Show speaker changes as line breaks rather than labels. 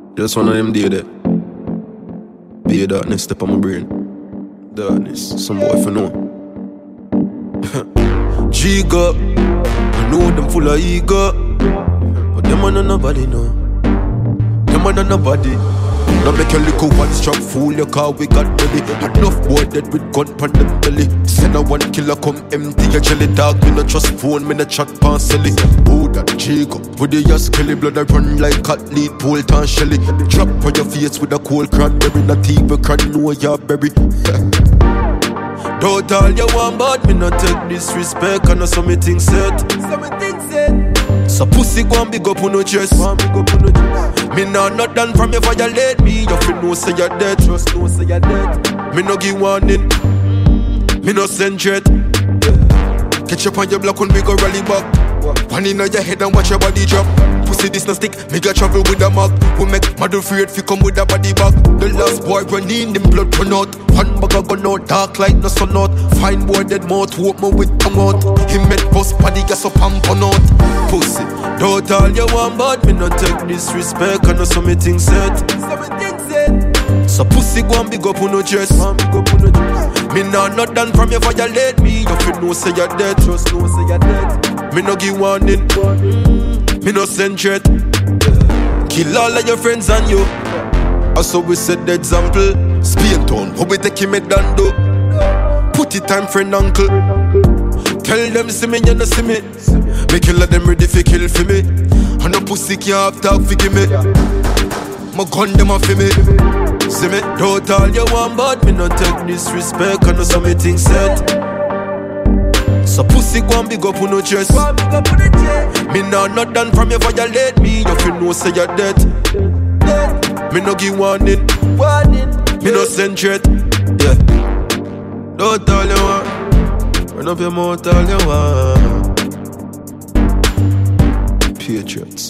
Just one of them day there. Be a darkness step on my brain. Darkness, some boy for know. Giga, I know them full of ego, but them are not nobody know. Them are not nobody. Now make your little one strap fool your car, we got belly. Enough boy dead with gun pan the belly. Send a one killer come empty your jelly dog. Me no trust phone, me no chat pan silly. Oh that Jacob, with the ass kelly blood I run like cat lead pole tan shelly. Drop on your face with a cold cranberry. Not even can know your berry. Don't all you want but me not take disrespect. And so me think set. So pussy go and big up on no chest. Me not done from you violate me. You feel no say you're dead. Just know say you're dead. Me no give warning. Me no send jet. Catch up on your block when we go rally back. One in your head and watch your body drop. Pussy this no stick, me got travel with a mug. We make mad afraid if you come with a body bag. The last boy running in blood run out. One bag a gun out, dark like no sun out. Fine boy dead mouth, hope me with tongue out. Him make bust body gas up and pun out. Pussy, don't all you want but me not take disrespect. And so me think set. So pussy go and big up on no chest. Me not done from you violate me. You feel no say you're dead. Just know say you're dead. Me no give warning. Me no send threat. Kill all of your friends and you. Also we set the example. Spain town, how we take him a dando. Put it time friend uncle. Tell them see me, you no see me. Make all of them ready for kill for me. And no pussy can't have talk for give me. My gun them off for me. See me, don't all you want but me not take disrespect. And so me think set. So pussy go and big up on no chest. Me not done from you violate me. You feel no say you're dead. Me no give warning. Me no send threat. Yeah. Don't all you want. Run up your mouth all you want. Patriots.